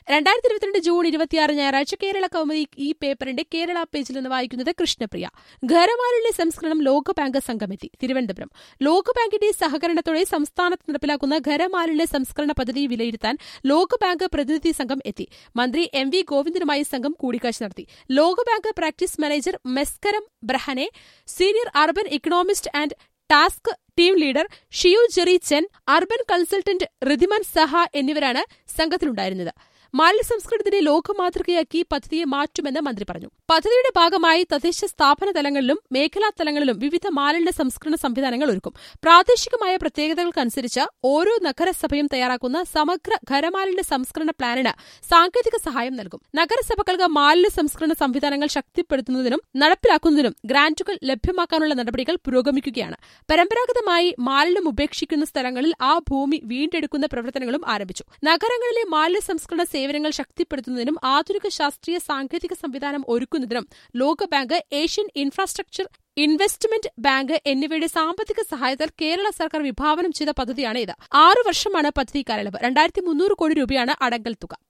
2022 June 26 ഞായറാഴ്ച കേരള കൗമുദി ഈ പേപ്പറിന്റെ കേരള പേജിൽ നിന്ന് വായിക്കുന്നത് കൃഷ്ണപ്രിയ. ഖരമാലിന്യ സംസ്കരണം ലോകബാങ്ക് സംഘമെത്തി. തിരുവനന്തപുരം. ലോകബാങ്കിന്റെ സഹകരണത്തോടെ സംസ്ഥാനത്ത് നടപ്പിലാക്കുന്ന ഖരമാലിന്യ സംസ്കരണ പദ്ധതി വിലയിരുത്താൻ ലോകബാങ്ക് പ്രതിനിധി സംഘം എത്തി. മന്ത്രി എം.വി. ഗോവിന്ദനുമായി സംഘം കൂടിക്കാഴ്ച നടത്തി. ലോകബാങ്ക് practice manager Meskerem Brhane, senior urban economist and task team leader Shiyu Jerry Chen, urban consultant Ridhiman Saha എന്നിവരാണ് സംഘത്തിലുണ്ടായിരുന്നത്. മാലിന്യ സംസ്കരണത്തിന്റെ ലോകമാതൃകയാക്കി പദ്ധതിയെ മാറ്റുമെന്ന് മന്ത്രി പറഞ്ഞു. പദ്ധതിയുടെ ഭാഗമായി തദ്ദേശ സ്ഥാപന തലങ്ങളിലും മേഖലാ തലങ്ങളിലും വിവിധ മാലിന്യ സംസ്കരണ സംവിധാനങ്ങൾ ഒരുക്കും. പ്രാദേശികമായ പ്രത്യേകതകൾക്കനുസരിച്ച് ഓരോ നഗരസഭയും തയ്യാറാക്കുന്ന സമഗ്ര ഖരമാലിന്യ സംസ്കരണ പ്ലാനിന് സാങ്കേതിക സഹായം നൽകും. നഗരസഭകൾക്ക് മാലിന്യ സംസ്കരണ സംവിധാനങ്ങൾ ശക്തിപ്പെടുത്തുന്നതിനും നടപ്പിലാക്കുന്നതിനും ഗ്രാന്റുകൾ ലഭ്യമാക്കാനുള്ള നടപടികൾ പുരോഗമിക്കുകയാണ്. പരമ്പരാഗതമായി മാലിന്യം ഉപേക്ഷിക്കുന്ന സ്ഥലങ്ങളിൽ ആ ഭൂമി വീണ്ടെടുക്കുന്ന പ്രവർത്തനങ്ങളും ആരംഭിച്ചു. നഗരങ്ങളിലെ മാലിന്യ സംസ്കരണ സേവനങ്ങൾ ശക്തിപ്പെടുത്തുന്നതിനും ആധുനിക ശാസ്ത്രീയ സാങ്കേതിക സംവിധാനം ഒരുക്കുന്നതിനും ലോകബാങ്ക്, ഏഷ്യൻ ഇൻഫ്രാസ്ട്രക്ചർ ഇൻവെസ്റ്റ്മെന്റ് ബാങ്ക് എന്നിവയുടെ സാമ്പത്തിക സഹായത്താൽ കേരള സർക്കാർ വിഭാവനം ചെയ്ത പദ്ധതിയാണ് ഇത്. 6 വർഷമാണ് പദ്ധതി കാലയളവ്. 2300 കോടി രൂപയാണ് അടങ്കൽ തുക.